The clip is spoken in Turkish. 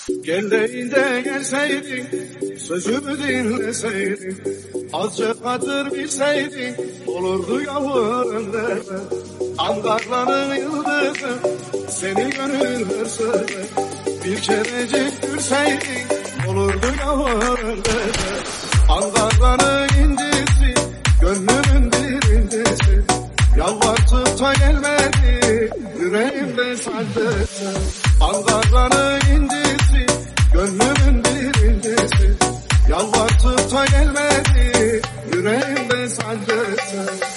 Geldiğinde gelseydin, sözümü dinleseydin, azıcık hatır bilseydin, olurdu yavrum deme. Ankara'nın yıldızı, seni gönül hırsızı, bir kerecik görseydin, olurdu yavrum deme. Ankara'nın incisi, gönlümün birincisi, yalvartıp da gelmedi, yüreğimde sancısı. Ankara'nın incisi, gönlümün birincisi, yalvartıp da gelmedi, yüreğimde sancısı.